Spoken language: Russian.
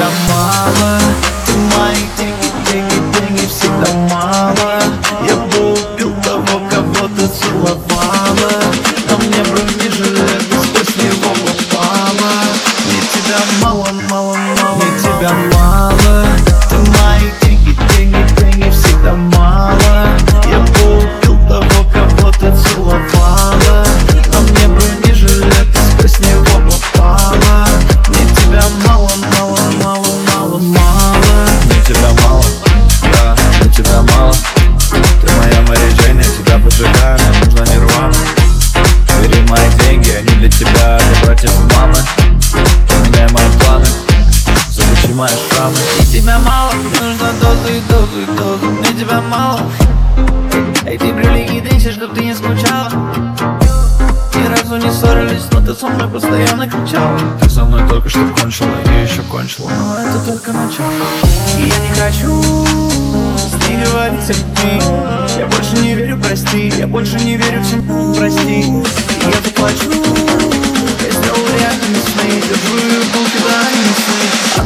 тебя мало. Ты мои деньги всегда мало. Я бы убил того, кого ты целовала, но мне бронежилет сквозь него попало. Мне тебя мало, мне тебя мало. Ты мои деньги всегда мало. Я бы убил того, кого ты целовала, но мне бронежилет сквозь него попало. Мне тебя мало. Мне тебя мало, да, мне тебя мало. Ты моя Мэри Джейн, я тебя поджигаю, мне нужна нирвана. Бери мои деньги, они для тебя, для братьев и мамы. Поменяй мои планы, залечи мои шрамы. Мне тебя мало, мне нужна доза. Мне тебя мало. Эй, ты привлеки, чтоб ты не скучала. Ни разу не ссорились, но ты со мной постоянно кричала. Ты со мной только что кончила и еще кончила, но это только начало. И я не хочу с ней говорить о любви. Я больше не верю, прости. Я больше не верю всем, прости. И я заплачу. Я сделал реальными сны. Держу ее в булке, да, не сны.